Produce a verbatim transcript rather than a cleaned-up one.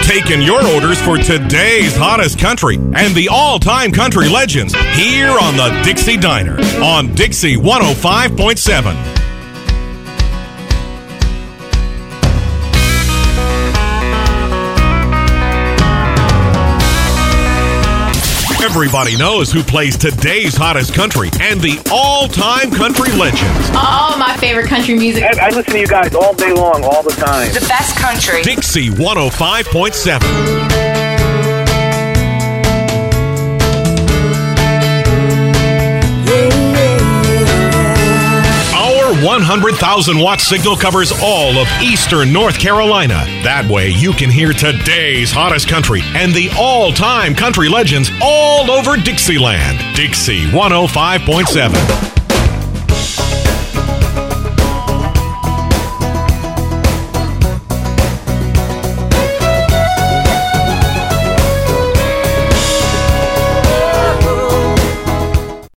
taking your orders for today's hottest country and the all-time country legends here on the Dixie Diner on Dixie one oh five point seven. Everybody knows who plays today's hottest country and the all-time country legends. All my favorite country music. I, I listen to you guys all day long, all the time. The best country. Dixie one oh five point seven. one hundred thousand watt signal covers all of eastern North Carolina. That way you can hear today's hottest country and the all-time country legends all over Dixieland. Dixie one oh five point seven.